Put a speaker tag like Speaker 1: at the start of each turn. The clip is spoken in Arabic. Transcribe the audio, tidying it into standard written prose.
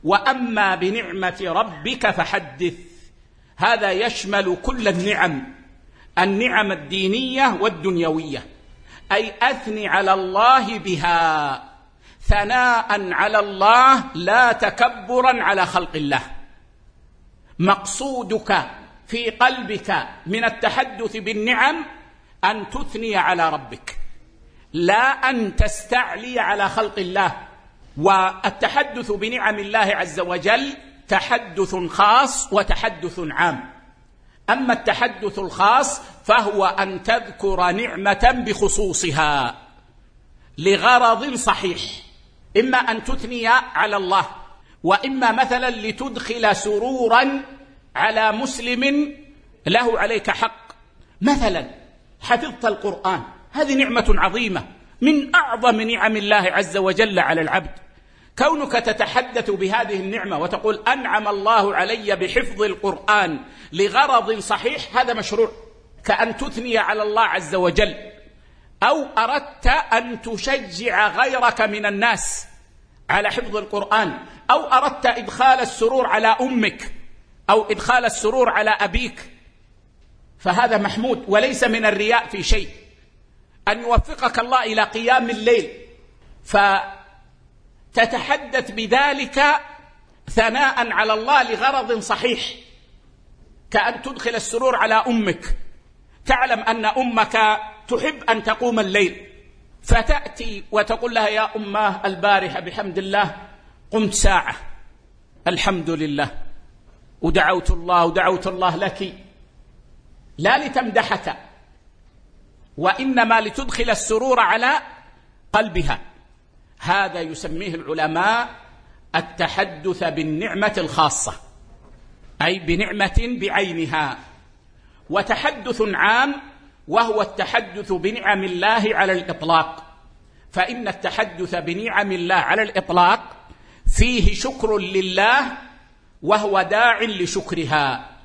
Speaker 1: وأما بنعمة ربك فحدث. هذا يشمل كل النعم الدينية والدنيوية، أي أثني على الله بها ثناء على الله لا تكبرا على خلق الله. مقصودك في قلبك من التحدث بالنعم أن تثني على ربك، لا أن تستعلي على خلق الله. والتحدث بنعم الله عز وجل تحدث خاص وتحدث عام. أما التحدث الخاص فهو أن تذكر نعمة بخصوصها لغرض صحيح، إما أن تثني على الله، وإما مثلا لتدخل سرورا على مسلم له عليك حق. مثلا حفظت القرآن، هذه نعمة عظيمة من أعظم نعم الله عز وجل على العبد. كونك تتحدث بهذه النعمة وتقول أنعم الله علي بحفظ القرآن لغرض صحيح، هذا مشروع، كأن تثني على الله عز وجل. أو أردت أن تشجع غيرك من الناس على حفظ القرآن، أو أردت إدخال السرور على أمك أو إدخال السرور على أبيك، فهذا محمود وليس من الرياء في شيء. أن يوفقك الله إلى قيام الليل فتتحدث بذلك ثناء على الله لغرض صحيح، كأن تدخل السرور على أمك. تعلم أن أمك تحب أن تقوم الليل، فتأتي وتقول لها يا أماه البارحة بحمد الله قمت ساعة، الحمد لله، ودعوت الله لك، لا لتمدحك وإنما لتدخل السرور على قلبها. هذا يسميه العلماء التحدث بالنعمة الخاصة، أي بنعمة بعينها. وتحدث عام وهو التحدث بنعم الله على الإطلاق، فإن التحدث بنعم الله على الإطلاق فيه شكر لله وهو داع لشكرها.